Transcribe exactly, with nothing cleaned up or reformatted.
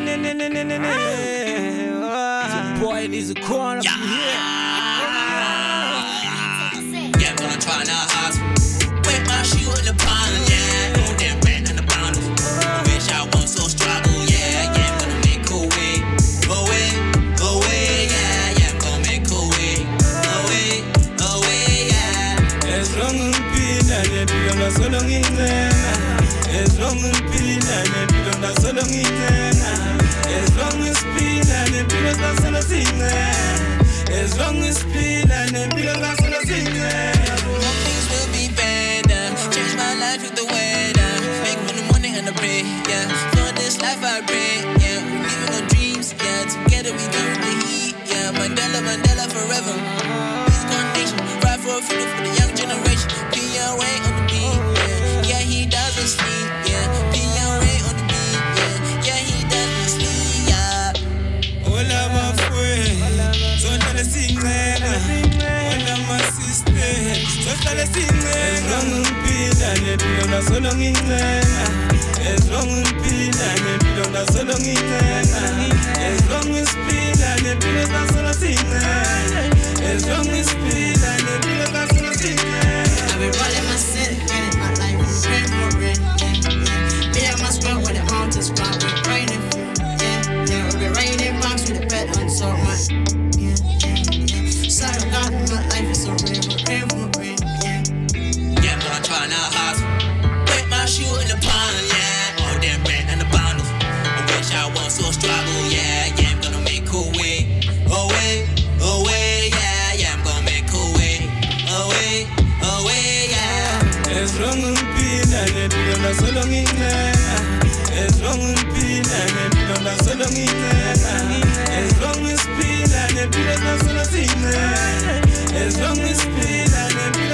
boy needs a corner yeah. from here. Yeah, I'm gonna try now hustle. With my shoe in the pond, yeah. On that rent and the boundaries. Wish I wasn't so struggle, yeah. Yeah, I'm gonna make cool way. Away, away, yeah. Yeah, I'm gonna make cool way. Away, away, yeah. As long as pila ne bilonda solo ngingena. As long as pila ne bilonda solo ngingena. As long as pila ne bilonda solo singena. As long as pila ne bilonda solo singena. Things will be better. Change my life with the weather. Make me the money and the pray, yeah. For this life I pray, yeah. We living our dreams, yeah. Together we do the heat, yeah. Mandela, Mandela forever. Peace nation, ride for a freedom for the young generation. P R A on the beat, yeah. Yeah, he doesn't sleep, yeah. P R A on the beat, yeah. Yeah, he doesn't sleep, yeah. Hola my friend, so tell us singena. Hola my sister, so tell us singena. As long as pila ne bilonda solo ngingena. As long as pila ne bilonda solo ngingena. As long as pila ne bilonda solo singena. As long as pila ne bilonda solo singena. I've been rolling my city, running my life, praying for it, yeah. Me and my squad with the mountains, but we're raining, yeah, yeah. We've been raining box with the bed on so much, yeah, yeah, yeah. So God, my life is so real, we're praying for it, yeah. Yeah, I'm gonna try now hustle. With my shoe in the pond, yeah. All that rent and the boundaries. I wish I wasn't so struggle, yeah. Yeah, I'm gonna make cool way. Away, away, yeah. Yeah, I'm gonna make cool way. Away, away, yeah. As long as pila ne bilonda solo ngingena. As long as pila ne bilonda solo ngingena. As long as pila ne bilonda solo singena. As long as pila ne